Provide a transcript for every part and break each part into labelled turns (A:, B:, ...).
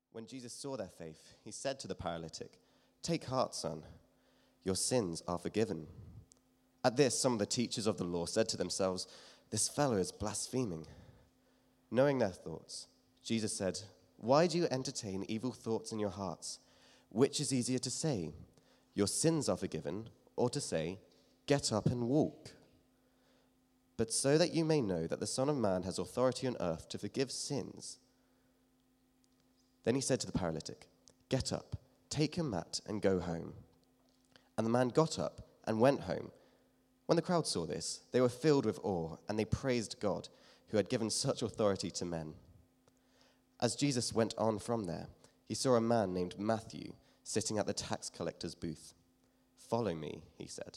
A: When Jesus saw their faith, he said to the paralytic, "Take heart, son, your sins are forgiven." At this, some of the teachers of the law said to themselves, "This fellow is blaspheming." Knowing their thoughts, Jesus said, "Why do you entertain evil thoughts in your hearts? Which is easier to say, 'Your sins are forgiven,' or to say, 'Get up and walk'? But so that you may know that the Son of Man has authority on earth to forgive sins." Then he said to the paralytic, "Get up, take your mat, and go home." And the man got up and went home. When the crowd saw this, they were filled with awe, and they praised God, who had given such authority to men. As Jesus went on from there, he saw a man named Matthew sitting at the tax collector's booth. "Follow me," he said.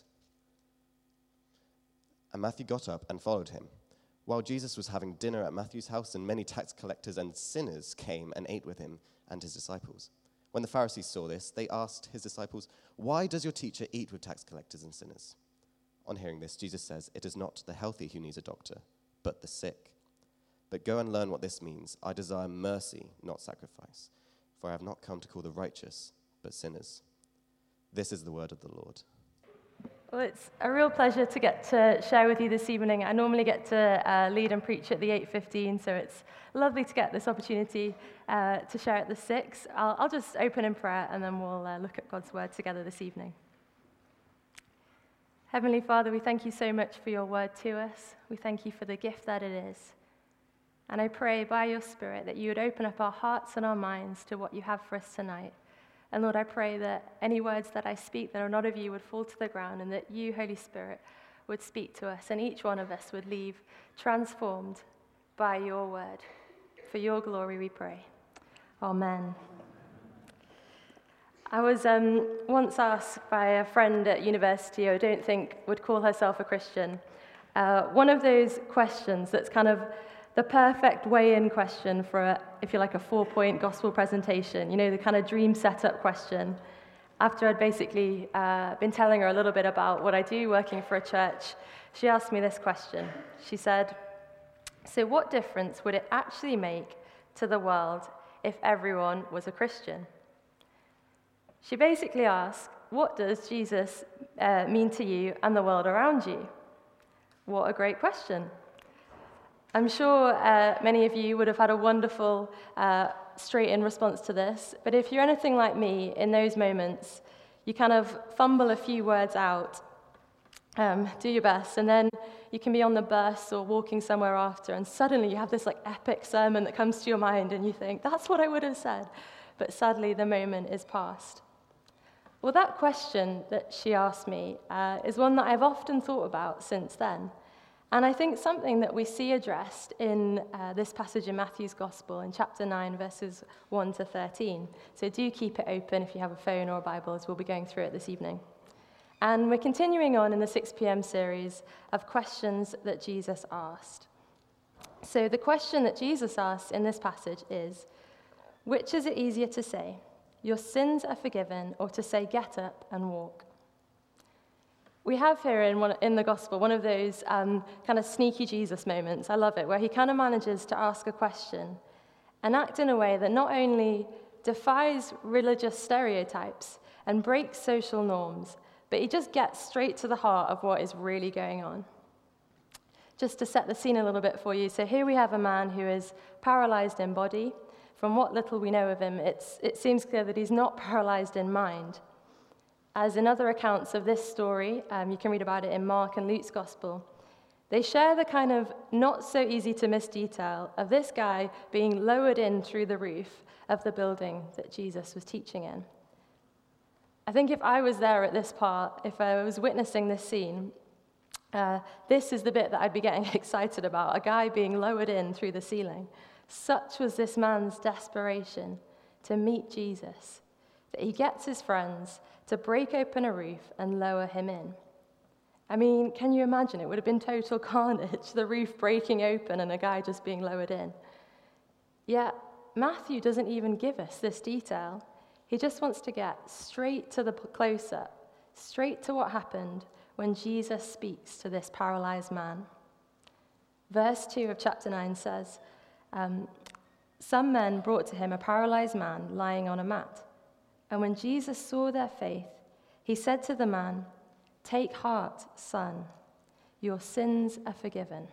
A: And Matthew got up and followed him. While Jesus was having dinner at Matthew's house, and many tax collectors and sinners came and ate with him and his disciples. When the Pharisees saw this, they asked his disciples, "Why does your teacher eat with tax collectors and sinners?" On hearing this, Jesus says, "It is not the healthy who needs a doctor, but the sick. But go and learn what this means. I desire mercy, not sacrifice, for I have not come to call the righteous, but sinners." This is the word of the Lord.
B: Well, it's a real pleasure to get to share with you this evening. I normally get to lead and preach at the 8:15, so it's lovely to get this opportunity to share at the 6. I'll just open in prayer, and then we'll look at God's word together this evening. Heavenly Father, we thank you so much for your word to us. We thank you for the gift that it is. And I pray by your Spirit that you would open up our hearts and our minds to what you have for us tonight. And Lord, I pray that any words that I speak that are not of you would fall to the ground, and that you, Holy Spirit, would speak to us, and each one of us would leave transformed by your word. For your glory we pray. Amen. I was once asked by a friend at university who I don't think would call herself a Christian, one of those questions that's kind of the perfect weigh-in question for, if you like, a 4-point gospel presentation, you know, the kind of dream setup question. After I'd basically been telling her a little bit about what I do working for a church, she asked me this question. She said, "So what difference would it actually make to the world if everyone was a Christian?" She basically asked, what does Jesus mean to you and the world around you? What a great question. I'm sure many of you would have had a wonderful, straight-in response to this, but if you're anything like me, in those moments, you kind of fumble a few words out, do your best, and then you can be on the bus or walking somewhere after, and suddenly you have this like epic sermon that comes to your mind, and you think, that's what I would have said, but sadly the moment is past. Well, that question that she asked me is one that I've often thought about since then. And I think something that we see addressed in this passage in Matthew's Gospel in chapter 9, verses 1 to 13. So do keep it open if you have a phone or a Bible, as we'll be going through it this evening. And we're continuing on in the 6 p.m. series of questions that Jesus asked. So the question that Jesus asked in this passage is, which is it easier to say, "Your sins are forgiven," or to say, "Get up and walk"? We have here in the gospel one of those kind of sneaky Jesus moments, I love it, where he kind of manages to ask a question and act in a way that not only defies religious stereotypes and breaks social norms, but he just gets straight to the heart of what is really going on. Just to set the scene a little bit for you, so here we have a man who is paralyzed in body. From what little we know of him, it seems clear that he's not paralyzed in mind. As in other accounts of this story, you can read about it in Mark and Luke's Gospel, they share the kind of not so easy to miss detail of this guy being lowered in through the roof of the building that Jesus was teaching in. I think if I was there at this part, if I was witnessing this scene, this is the bit that I'd be getting excited about, a guy being lowered in through the ceiling. Such was this man's desperation to meet Jesus, that he gets his friends to break open a roof and lower him in. I mean, can you imagine? It would have been total carnage, the roof breaking open and a guy just being lowered in. Yet, Matthew doesn't even give us this detail. He just wants to get straight to the close-up, straight to what happened when Jesus speaks to this paralyzed man. Verse 2 of chapter 9 says, Some men brought to him a paralyzed man lying on a mat. And when Jesus saw their faith, he said to the man, "Take heart, son, your sins are forgiven."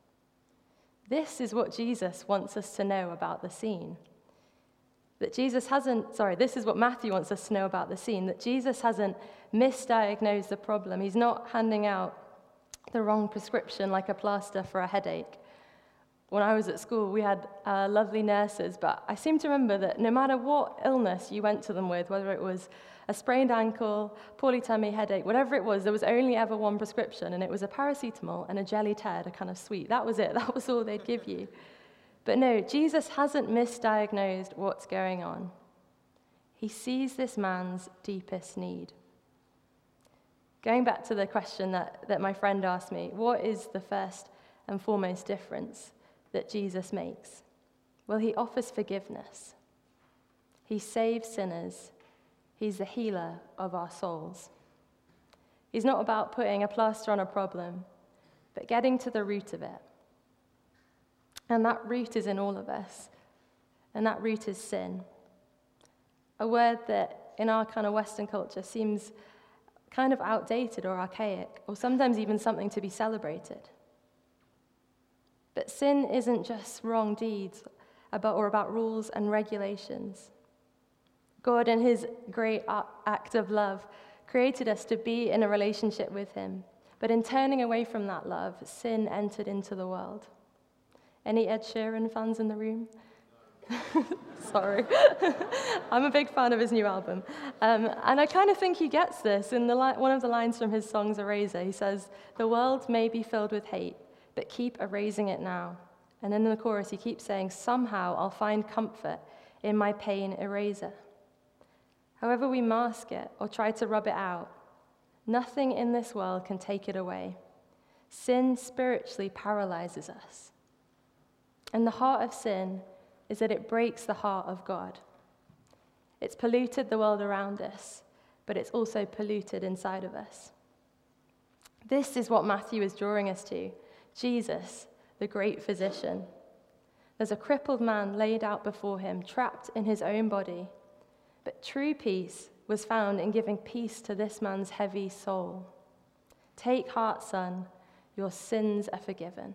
B: This is what Jesus wants us to know about the scene. This is what Matthew wants us to know about the scene, that Jesus hasn't misdiagnosed the problem. He's not handing out the wrong prescription like a plaster for a headache. When I was at school, we had lovely nurses, but I seem to remember that no matter what illness you went to them with, whether it was a sprained ankle, poorly tummy, headache, whatever it was, there was only ever one prescription, and it was a paracetamol and a jelly ted, a kind of sweet. That was it. That was all they'd give you. But no, Jesus hasn't misdiagnosed what's going on. He sees this man's deepest need. Going back to the question that my friend asked me, what is the first and foremost difference that Jesus makes? Well, he offers forgiveness. He saves sinners. He's the healer of our souls. He's not about putting a plaster on a problem, but getting to the root of it. And that root is in all of us. And that root is sin. A word that in our kind of Western culture seems kind of outdated or archaic, or sometimes even something to be celebrated. But sin isn't just wrong deeds about rules and regulations. God, in his great act of love, created us to be in a relationship with him. But in turning away from that love, sin entered into the world. Any Ed Sheeran fans in the room? Sorry. I'm a big fan of his new album. And I kind of think he gets this in one of the lines from his songs, Eraser. He says, "The world may be filled with hate, but keep erasing it now." And then in the chorus, he keeps saying, "Somehow I'll find comfort in my pain eraser." However we mask it or try to rub it out, nothing in this world can take it away. Sin spiritually paralyzes us. And the heart of sin is that it breaks the heart of God. It's polluted the world around us, but it's also polluted inside of us. This is what Matthew is drawing us to. Jesus, the great physician. There's a crippled man laid out before him, trapped in his own body. But true peace was found in giving peace to this man's heavy soul. "Take heart, son, your sins are forgiven."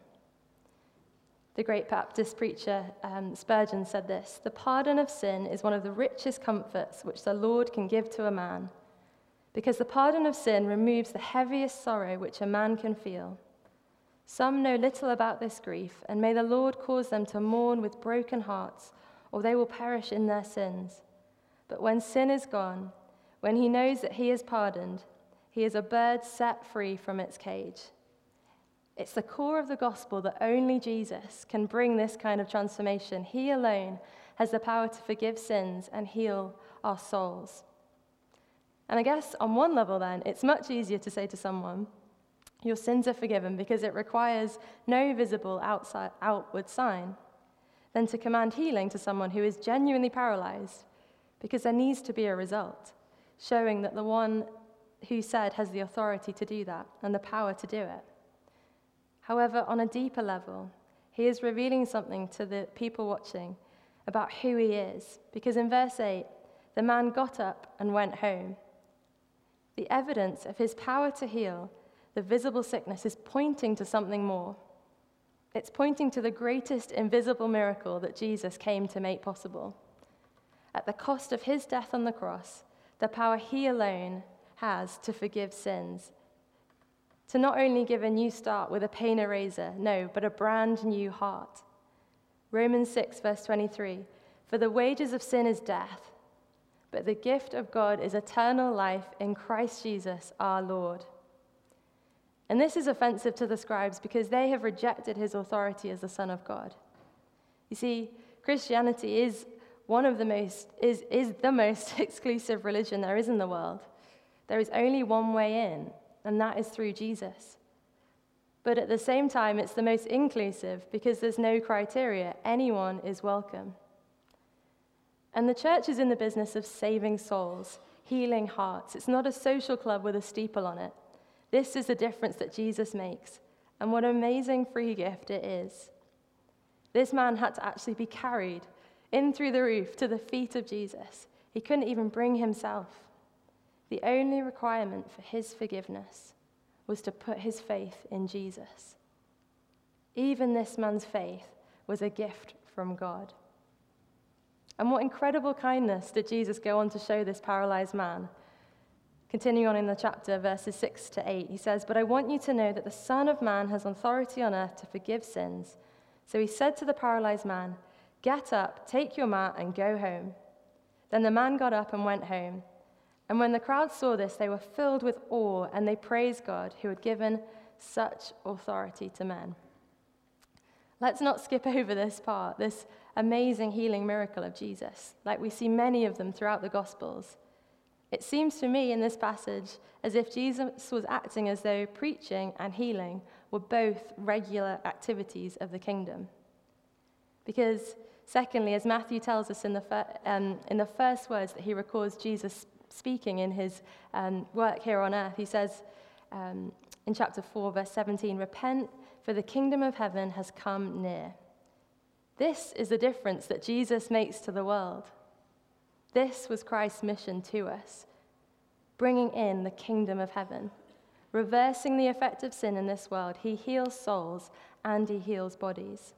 B: The great Baptist preacher Spurgeon said this: "The pardon of sin is one of the richest comforts which the Lord can give to a man, because the pardon of sin removes the heaviest sorrow which a man can feel. Some know little about this grief, and may the Lord cause them to mourn with broken hearts, or they will perish in their sins. But when sin is gone, when he knows that he is pardoned, he is a bird set free from its cage." It's the core of the gospel that only Jesus can bring this kind of transformation. He alone has the power to forgive sins and heal our souls. And I guess on one level then, it's much easier to say to someone, "Your sins are forgiven," because it requires no visible outward sign, than to command healing to someone who is genuinely paralyzed, because there needs to be a result, showing that the one who said has the authority to do that and the power to do it. However, on a deeper level, he is revealing something to the people watching about who he is, because in verse 8, the man got up and went home. The evidence of his power to heal the visible sickness is pointing to something more. It's pointing to the greatest invisible miracle that Jesus came to make possible. At the cost of his death on the cross, the power he alone has to forgive sins, to not only give a new start with a pain eraser, no, but a brand new heart. Romans 6, verse 23, "For the wages of sin is death, but the gift of God is eternal life in Christ Jesus our Lord." And this is offensive to the scribes because they have rejected his authority as the Son of God. You see, Christianity is the most exclusive religion there is in the world. There is only one way in, and that is through Jesus. But at the same time, it's the most inclusive because there's no criteria. Anyone is welcome. And the church is in the business of saving souls, healing hearts. It's not a social club with a steeple on it. This is the difference that Jesus makes, and what an amazing free gift it is. This man had to actually be carried in through the roof to the feet of Jesus. He couldn't even bring himself. The only requirement for his forgiveness was to put his faith in Jesus. Even this man's faith was a gift from God. And what incredible kindness did Jesus go on to show this paralyzed man? Continuing on in the chapter, verses 6 to 8, he says, "But I want you to know that the Son of Man has authority on earth to forgive sins." So he said to the paralyzed man, "Get up, take your mat, and go home." Then the man got up and went home. And when the crowd saw this, they were filled with awe, and they praised God, who had given such authority to men. Let's not skip over this part, this amazing healing miracle of Jesus, like we see many of them throughout the Gospels. It seems to me in this passage as if Jesus was acting as though preaching and healing were both regular activities of the kingdom. Because, secondly, as Matthew tells us in the first words that he records Jesus speaking in his work here on earth, he says in chapter 4, verse 17, "Repent, for the kingdom of heaven has come near." This is the difference that Jesus makes to the world. This was Christ's mission to us, bringing in the kingdom of heaven. Reversing the effect of sin in this world, he heals souls and he heals bodies.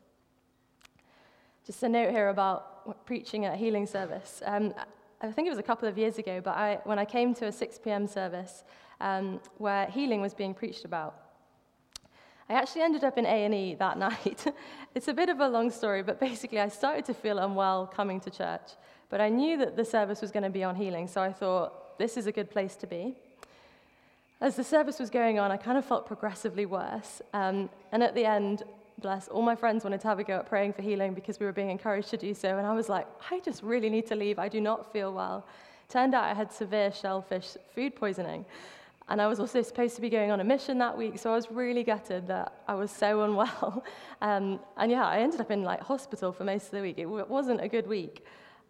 B: Just a note here about preaching at a healing service. I think it was a couple of years ago, but when I came to a 6 p.m. service where healing was being preached about, I actually ended up in A&E that night. It's a bit of a long story, but basically I started to feel unwell coming to church. But I knew that the service was going to be on healing, so I thought, this is a good place to be. As the service was going on, I kind of felt progressively worse. And at the end, bless, all my friends wanted to have a go at praying for healing because we were being encouraged to do so. And I was like, I just really need to leave. I do not feel well. Turned out I had severe shellfish food poisoning. And I was also supposed to be going on a mission that week, so I was really gutted that I was so unwell. And yeah, I ended up in hospital for most of the week. It wasn't a good week.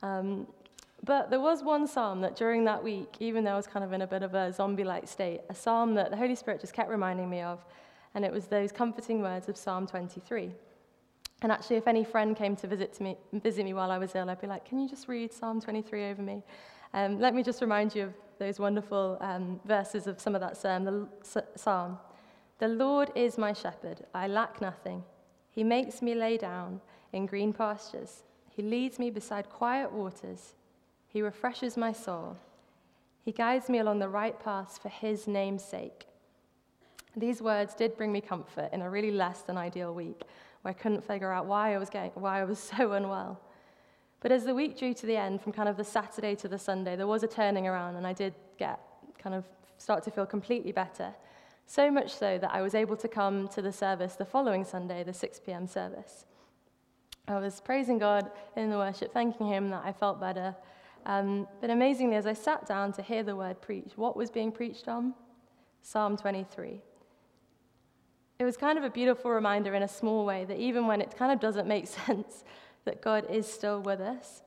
B: But there was one psalm that during that week, even though I was kind of in a bit of a zombie-like state, a psalm that the Holy Spirit just kept reminding me of, and it was those comforting words of Psalm 23. And actually, if any friend came to visit me while I was ill, I'd be like, "Can you just read Psalm 23 over me?" Let me just remind you of those wonderful verses of some of that psalm. "The Lord is my shepherd, I lack nothing. He makes me lay down in green pastures. He leads me beside quiet waters. He refreshes my soul. He guides me along the right paths for his name's sake." These words did bring me comfort in a really less than ideal week where I couldn't figure out why I was so unwell. But as the week drew to the end, from kind of the Saturday to the Sunday, there was a turning around, and I did start to feel completely better. So much so that I was able to come to the service the following Sunday, the 6 p.m. service. I was praising God in the worship, thanking him that I felt better. But amazingly, as I sat down to hear the word preached, what was being preached on? Psalm 23. It was kind of a beautiful reminder in a small way that even when it kind of doesn't make sense, that God is still with us.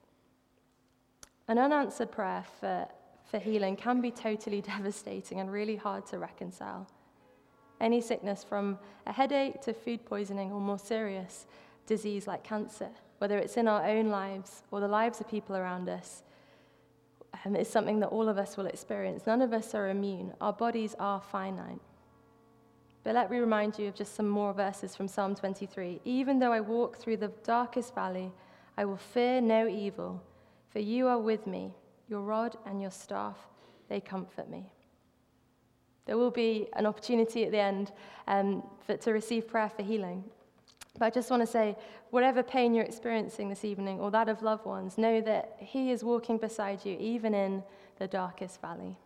B: An unanswered prayer for healing can be totally devastating and really hard to reconcile. Any sickness from a headache to food poisoning or more serious disease like cancer, whether it's in our own lives or the lives of people around us, is something that all of us will experience. None of us are immune. Our bodies are finite. But let me remind you of just some more verses from Psalm 23. "Even though I walk through the darkest valley, I will fear no evil, for you are with me. Your rod and your staff, they comfort me." There will be an opportunity at the end to receive prayer for healing. But I just want to say, whatever pain you're experiencing this evening or that of loved ones, know that he is walking beside you, even in the darkest valley.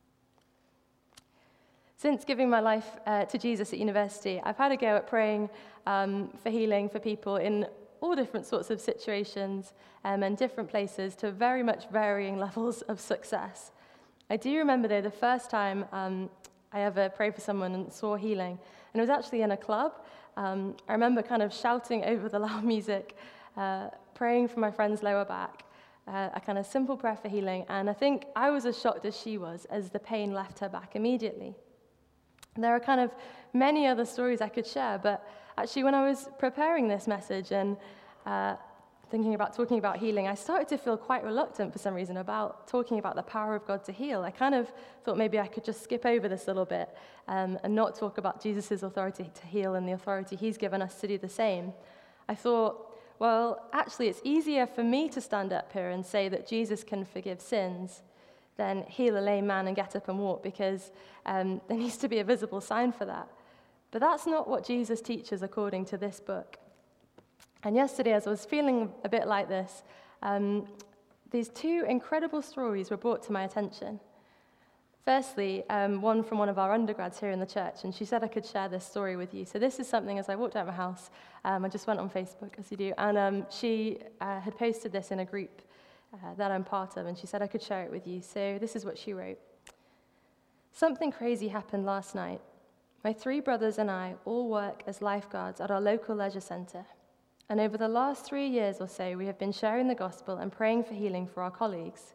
B: Since giving my life to Jesus at university, I've had a go at praying for healing for people in all different sorts of situations and different places to very much varying levels of success. I do remember, though, the first time I ever prayed for someone and saw healing, and it was actually in a club. I remember kind of shouting over the loud music, praying for my friend's lower back, a kind of simple prayer for healing, and I think I was as shocked as she was as the pain left her back immediately. There are kind of many other stories I could share, but actually when I was preparing this message and thinking about talking about healing, I started to feel quite reluctant for some reason about talking about the power of God to heal. I kind of thought maybe I could just skip over this a little bit and not talk about Jesus' authority to heal and the authority he's given us to do the same. I thought, well, actually, it's easier for me to stand up here and say that Jesus can forgive sins than heal a lame man and get up and walk, because there needs to be a visible sign for that. But that's not what Jesus teaches according to this book. And yesterday, as I was feeling a bit like this, these two incredible stories were brought to my attention. Firstly, one from one of our undergrads here in the church, and she said I could share this story with you. So this is something, as I walked out of my house, I just went on Facebook, as you do, and she had posted this in a group that I'm part of, and she said I could share it with you. So this is what she wrote. Something crazy happened last night. My 3 brothers and I all work as lifeguards at our local leisure centre. And over the last 3 years or so, we have been sharing the gospel and praying for healing for our colleagues.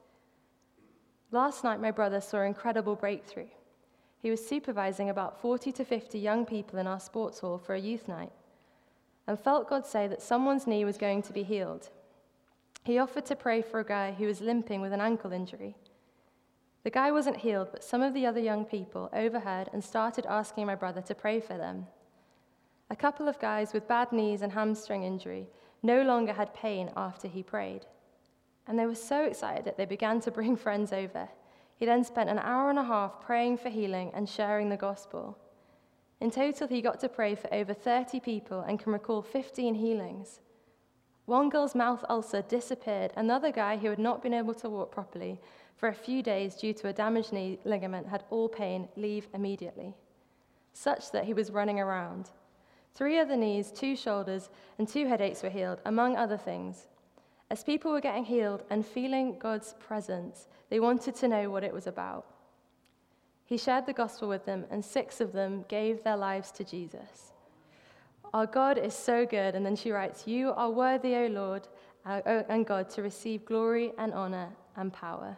B: Last night, my brother saw an incredible breakthrough. He was supervising about 40 to 50 young people in our sports hall for a youth night and felt God say that someone's knee was going to be healed. He offered to pray for a guy who was limping with an ankle injury. The guy wasn't healed, but some of the other young people overheard and started asking my brother to pray for them. A couple of guys with bad knees and hamstring injury no longer had pain after he prayed. And they were so excited that they began to bring friends over. He then spent an hour and a half praying for healing and sharing the gospel. In total, he got to pray for over 30 people and can recall 15 healings. One girl's mouth ulcer disappeared. Another guy who had not been able to walk properly for a few days due to a damaged knee ligament had all pain leave immediately, such that he was running around. 3 other knees, 2 shoulders, and 2 headaches were healed, among other things. As people were getting healed and feeling God's presence, they wanted to know what it was about. He shared the gospel with them, and 6 of them gave their lives to Jesus. Our God is so good. And then she writes, you are worthy, O Lord, and God, to receive glory and honor and power.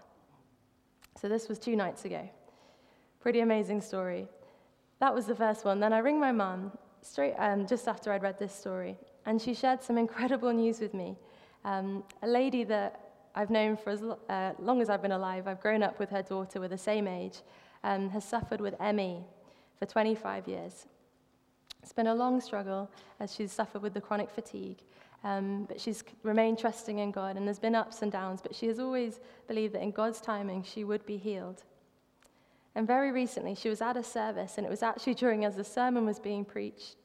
B: So this was 2 nights ago. Pretty amazing story. That was the first one. Then I ring my mum just after I'd read this story, and she shared some incredible news with me. A lady that I've known for as long as I've been alive, I've grown up with her daughter, we're the same age, has suffered with ME for 25 years. It's been a long struggle as she's suffered with the chronic fatigue, but she's remained trusting in God, and there's been ups and downs, but she has always believed that in God's timing she would be healed. And very recently, she was at a service, and it was actually during as the sermon was being preached,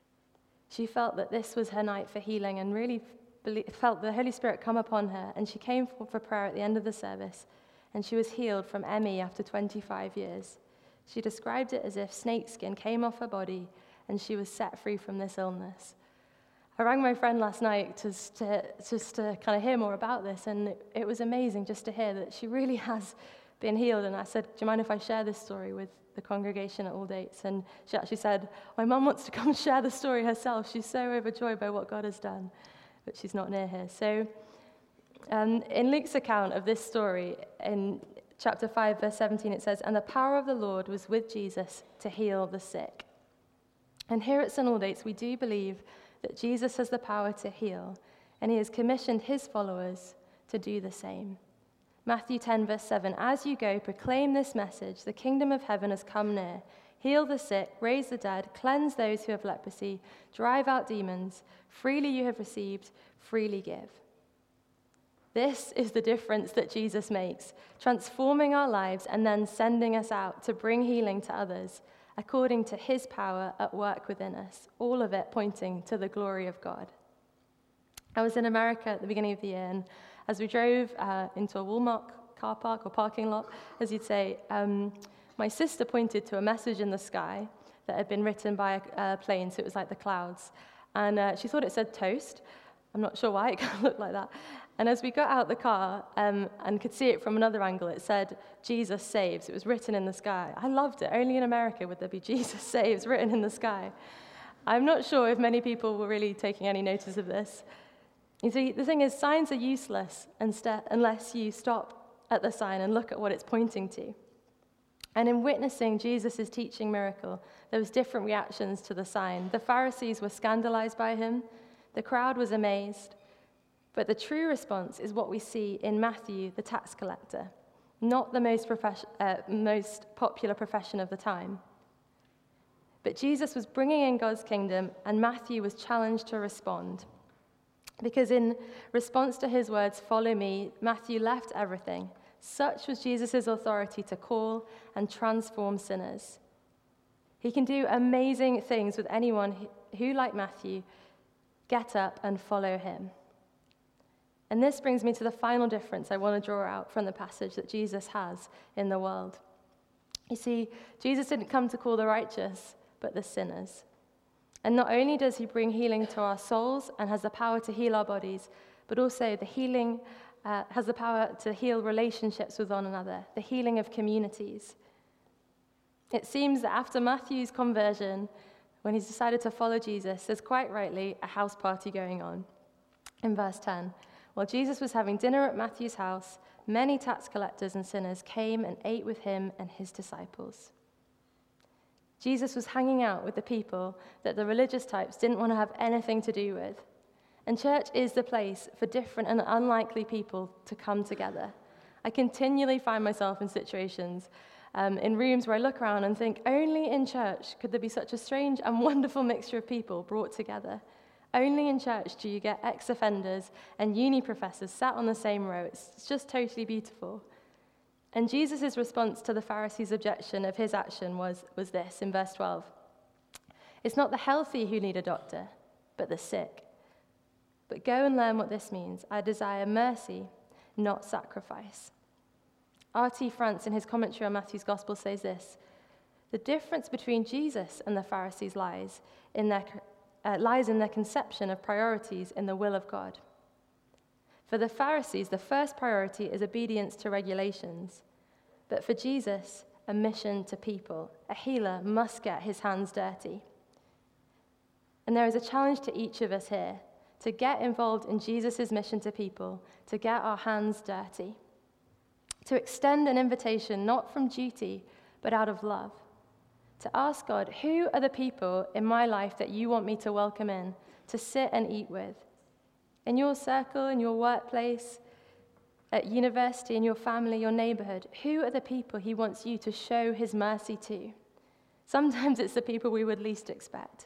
B: she felt that this was her night for healing and really felt the Holy Spirit come upon her, and she came for prayer at the end of the service, and she was healed from ME after 25 years. She described it as if snakeskin came off her body, and she was set free from this illness. I rang my friend last night just to kind of hear more about this, and it was amazing just to hear that she really has been healed. And I said, do you mind if I share this story with the congregation at All Dates? And she actually said, my mum wants to come and share the story herself. She's so overjoyed by what God has done, but she's not near here. So in Luke's account of this story, in chapter 5, verse 17, it says, and the power of the Lord was with Jesus to heal the sick. And here at St. Aldate's, we do believe that Jesus has the power to heal, and he has commissioned his followers to do the same. Matthew 10, verse 7, as you go, proclaim this message, the kingdom of heaven has come near. Heal the sick, raise the dead, cleanse those who have leprosy, drive out demons. Freely you have received, freely give. This is the difference that Jesus makes, transforming our lives and then sending us out to bring healing to others, according to his power at work within us, all of it pointing to the glory of God. I was in America at the beginning of the year, and as we drove into a Walmart car park or parking lot, as you'd say, my sister pointed to a message in the sky that had been written by a plane, so it was like the clouds. And she thought it said toast. I'm not sure why, it kind of looked like that. And as we got out the car and could see it from another angle, it said, Jesus saves. It was written in the sky. I loved it. Only in America would there be Jesus saves written in the sky. I'm not sure if many people were really taking any notice of this. You see, the thing is, signs are useless unless you stop at the sign and look at what it's pointing to. And in witnessing Jesus' teaching miracle, there was different reactions to the sign. The Pharisees were scandalized by him. The crowd was amazed. But the true response is what we see in Matthew, the tax collector, not the most popular profession of the time. But Jesus was bringing in God's kingdom, and Matthew was challenged to respond. Because in response to his words, "Follow me," Matthew left everything. Such was Jesus' authority to call and transform sinners. He can do amazing things with anyone who, like Matthew, get up and follow him. And this brings me to the final difference I want to draw out from the passage that Jesus has in the world. You see, Jesus didn't come to call the righteous, but the sinners. And not only does he bring healing to our souls and has the power to heal our bodies, but also the healing has the power to heal relationships with one another, the healing of communities. It seems that after Matthew's conversion, when he's decided to follow Jesus, there's quite rightly a house party going on. In verse 10, while Jesus was having dinner at Matthew's house, many tax collectors and sinners came and ate with him and his disciples. Jesus was hanging out with the people that the religious types didn't want to have anything to do with. And church is the place for different and unlikely people to come together. I continually find myself in situations, in rooms where I look around and think, only in church could there be such a strange and wonderful mixture of people brought together. Only in church do you get ex-offenders and uni professors sat on the same row. It's just totally beautiful. And Jesus' response to the Pharisees' objection of his action was this, in verse 12. It's not the healthy who need a doctor, but the sick. But go and learn what this means. I desire mercy, not sacrifice. R.T. France, in his commentary on Matthew's Gospel, says this: the difference between Jesus and the Pharisees lies in their conception of priorities in the will of God. For the Pharisees, the first priority is obedience to regulations. But for Jesus, a mission to people. A healer must get his hands dirty. And there is a challenge to each of us here to get involved in Jesus' mission to people, to get our hands dirty, to extend an invitation not from duty, but out of love, to ask God, who are the people in my life that you want me to welcome in, to sit and eat with? In your circle, in your workplace, at university, in your family, your neighborhood, who are the people he wants you to show his mercy to? Sometimes it's the people we would least expect.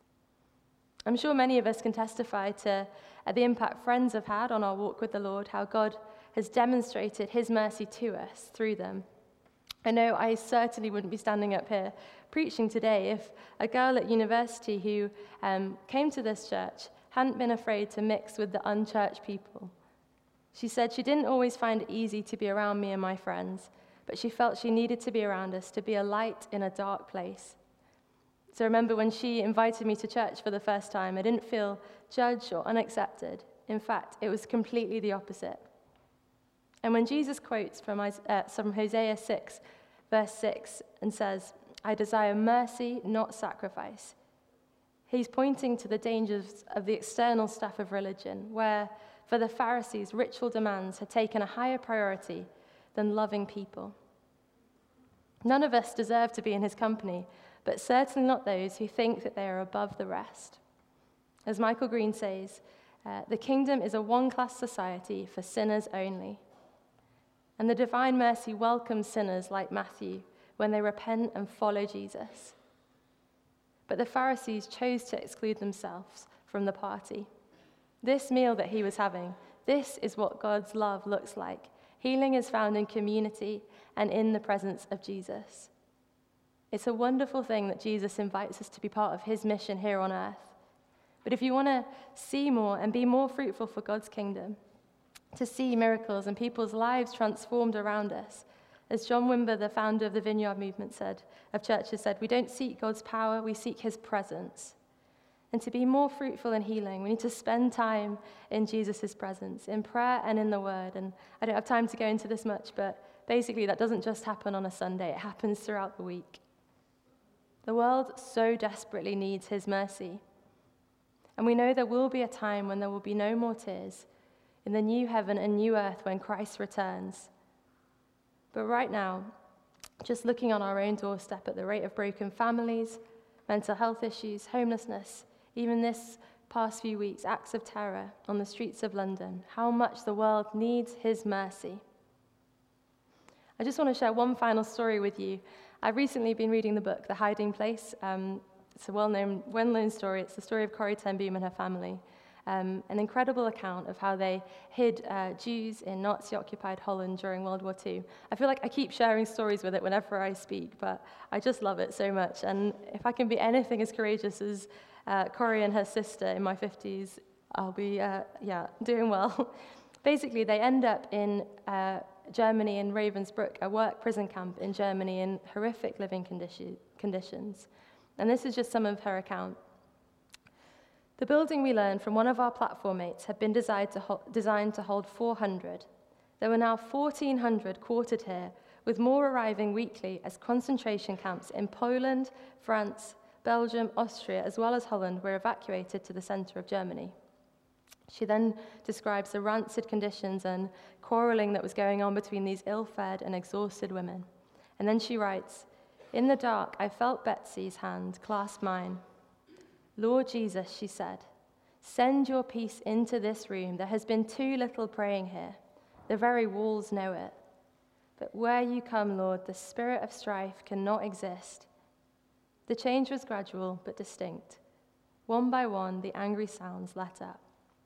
B: I'm sure many of us can testify to the impact friends have had on our walk with the Lord, how God has demonstrated his mercy to us through them. I know I certainly wouldn't be standing up here preaching today if a girl at university who came to this church hadn't been afraid to mix with the unchurched people. She said she didn't always find it easy to be around me and my friends, but she felt she needed to be around us to be a light in a dark place. So I remember when she invited me to church for the first time, I didn't feel judged or unaccepted. In fact, it was completely the opposite. And when Jesus quotes from Hosea 6, verse 6, and says, I desire mercy, not sacrifice, he's pointing to the dangers of the external stuff of religion, where, for the Pharisees, ritual demands had taken a higher priority than loving people. None of us deserve to be in his company, but certainly not those who think that they are above the rest. As Michael Green says, the kingdom is a one-class society for sinners only. And the divine mercy welcomes sinners like Matthew when they repent and follow Jesus. But the Pharisees chose to exclude themselves from the party. This meal that he was having, this is what God's love looks like. Healing is found in community and in the presence of Jesus. It's a wonderful thing that Jesus invites us to be part of his mission here on earth. But if you want to see more and be more fruitful for God's kingdom, to see miracles and people's lives transformed around us, as John Wimber, the founder of the Vineyard Movement of churches said, we don't seek God's power, we seek his presence. And to be more fruitful in healing, we need to spend time in Jesus' presence, in prayer and in the word. And I don't have time to go into this much, but basically that doesn't just happen on a Sunday, it happens throughout the week. The world so desperately needs his mercy. And we know there will be a time when there will be no more tears in the new heaven and new earth when Christ returns. But right now, just looking on our own doorstep at the rate of broken families, mental health issues, homelessness, even this past few weeks, acts of terror on the streets of London, how much the world needs his mercy. I just want to share one final story with you. I've recently been reading the book, The Hiding Place. It's a well-known story. It's the story of Corrie ten Boom and her family. An incredible account of how they hid Jews in Nazi-occupied Holland during World War II. I feel like I keep sharing stories with it whenever I speak, but I just love it so much. And if I can be anything as courageous as Corrie and her sister in my 50s, I'll be, doing well. Basically, they end up in Germany, in Ravensbrück, a work prison camp in Germany in horrific living conditions. And this is just some of her account. The building, we learned from one of our platform mates, had been designed to hold 400. There were now 1,400 quartered here, with more arriving weekly as concentration camps in Poland, France, Belgium, Austria, as well as Holland were evacuated to the center of Germany. She then describes the rancid conditions and quarreling that was going on between these ill-fed and exhausted women. And then she writes, "In the dark, I felt Betsy's hand clasp mine. 'Lord Jesus,' she said, 'send your peace into this room. There has been too little praying here. The very walls know it. But where you come, Lord, the spirit of strife cannot exist.' The change was gradual but distinct. One by one, the angry sounds let up."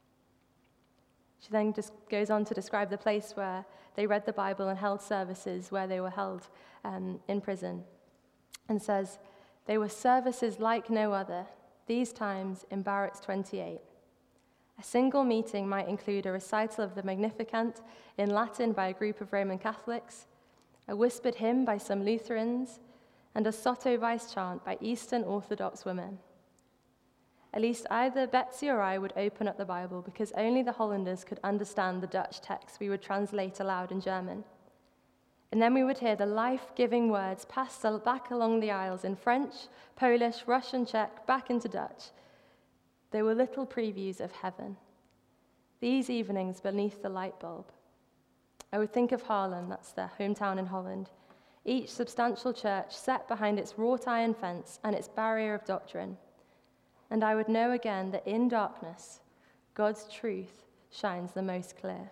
B: She then just goes on to describe the place where they read the Bible and held services where they were held in prison, and says, "They were services like no other, these times in Barracks 28. A single meeting might include a recital of the Magnificat in Latin by a group of Roman Catholics, a whispered hymn by some Lutherans, and a sotto voce chant by Eastern Orthodox women. At least either Betsy or I would open up the Bible because only the Hollanders could understand the Dutch text we would translate aloud in German. And then we would hear the life-giving words passed back along the aisles in French, Polish, Russian, Czech, back into Dutch. They were little previews of heaven. These evenings beneath the light bulb. I would think of Haarlem, that's their hometown in Holland, each substantial church set behind its wrought iron fence and its barrier of doctrine. And I would know again that in darkness, God's truth shines the most clear.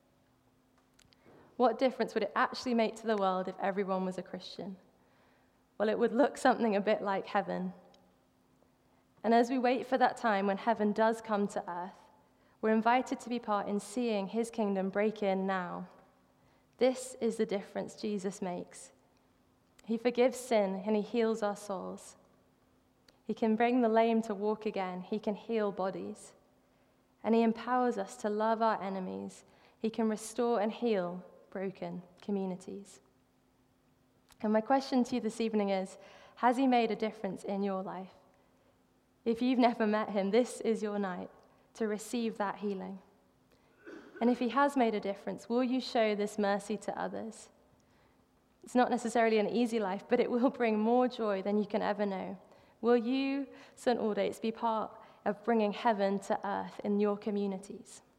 B: What difference would it actually make to the world if everyone was a Christian? Well, it would look something a bit like heaven. And as we wait for that time when heaven does come to earth, we're invited to be part in seeing his kingdom break in now. This is the difference Jesus makes. He forgives sin and he heals our souls. He can bring the lame to walk again. He can heal bodies. And he empowers us to love our enemies. He can restore and heal broken communities. And my question to you this evening is, has he made a difference in your life? If you've never met him, this is your night to receive that healing. And if he has made a difference, will you show this mercy to others? It's not necessarily an easy life, but it will bring more joy than you can ever know. Will you, St. Aldate's, be part of bringing heaven to earth in your communities?